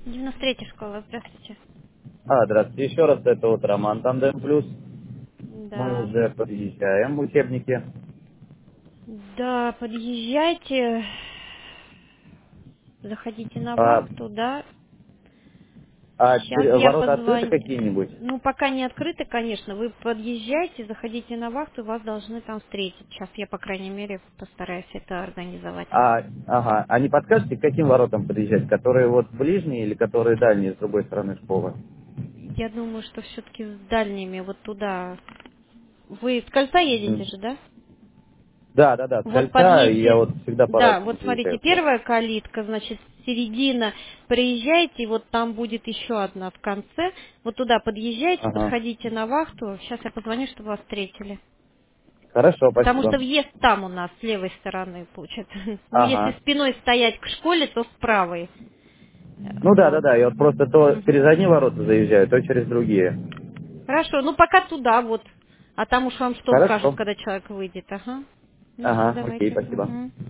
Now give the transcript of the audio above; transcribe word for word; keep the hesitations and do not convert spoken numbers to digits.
девяносто третья школа, здравствуйте. А, здравствуйте. Еще раз, это вот Роман Тандем Плюс. Мы Да. уже подъезжаем, учебники. Да, подъезжайте, заходите на А, вахту, да. а Сейчас дверь- я ворота открыты позвоню. какие-нибудь? Ну, пока не открыто, конечно. Вы подъезжайте, заходите на вахту, вас должны там встретить. Сейчас я, по крайней мере, постараюсь это организовать. А, ага. А не подскажете, к каким воротам подъезжать? Которые вот ближние или которые дальние с другой стороны школы? Я думаю, что все-таки с дальними, вот туда. Вы с кольца едете М. же, да? Да, да, да, с Вот кольца, и я подъедьте, вот всегда по да, рации вот смотрите, заезжаю просто. первая калитка, значит, середина, приезжайте, и вот там будет еще одна в конце, вот туда подъезжайте, Ага. подходите на вахту, сейчас я позвоню, чтобы вас встретили. Хорошо, Потому спасибо. что въезд там у нас, с левой стороны, получается. Ну, если Ага. спиной стоять к школе, то с правой. Э, Ну да, да, Вот. да, я вот просто то Мгм. через одни ворота заезжаю, то через другие. Хорошо, ну пока туда вот. А там уж вам что скажут, Хорошо. когда человек выйдет, ага. Ну все, Ага, окей, давайте. спасибо. Мгм.